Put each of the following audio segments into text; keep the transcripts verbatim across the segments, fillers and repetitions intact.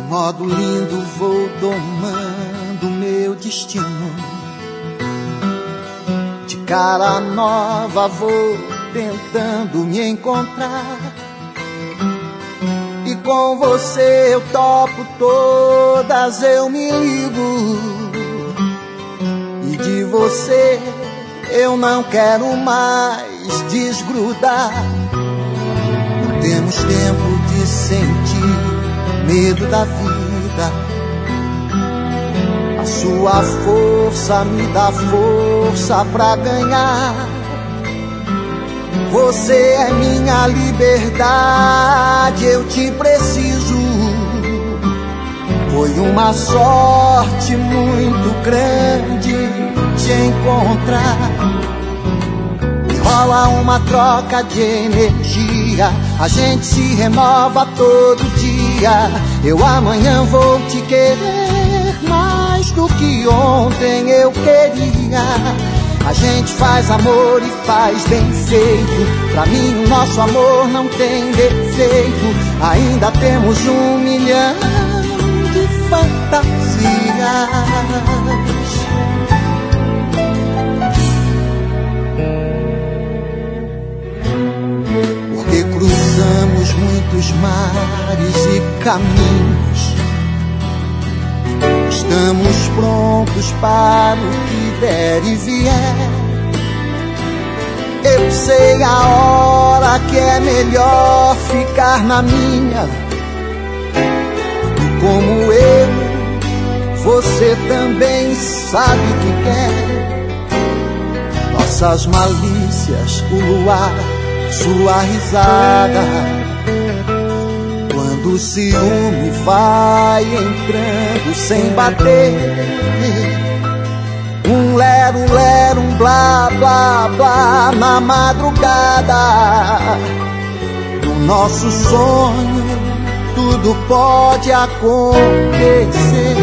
modo lindo vou domando meu destino. De cara nova vou tentando me encontrar. E com você eu topo todas, eu me ligo. E de você eu não quero mais desgrudar. Não temos tempo de sentir medo da vida. A sua força me dá força pra ganhar. Você é minha liberdade, eu te preciso. Foi uma sorte muito grande te encontrar. Rola uma troca de energia, a gente se renova todo dia. Eu amanhã vou te querer mais do que ontem eu queria. A gente faz amor e faz bem feito. Pra mim o nosso amor não tem defeito. Ainda temos um milhão de fantasias. Porque cruzamos muitos mares e caminhos. Estamos prontos para o que der e vier. Eu sei a hora que é melhor ficar na minha. Como eu, você também sabe o que quer. Nossas malícias, o luar, sua risada. Quando o ciúme vai entrando sem bater. Um lero, lero, um blá, blá, blá na madrugada. No nosso sonho tudo pode acontecer.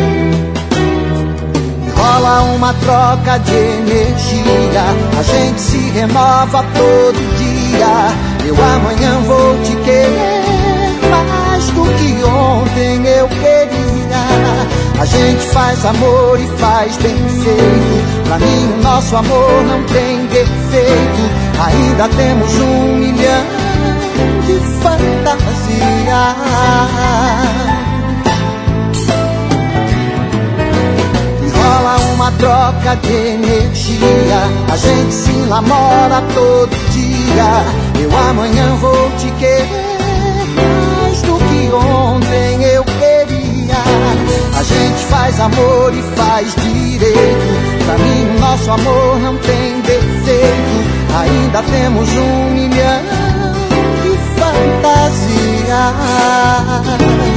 Rola uma troca de energia, a gente se renova todo dia. Eu amanhã vou te querer mais do que ontem eu queria. A gente faz amor e faz bem feito. Pra mim o nosso amor não tem defeito. Ainda temos um milhão de fantasias. E rola uma troca de energia, a gente se namora todo dia. Eu amanhã vou te querer mais do que ontem eu queria. A gente faz amor e faz direito. Pra mim o nosso amor não tem defeito. Ainda temos um milhão de fantasias.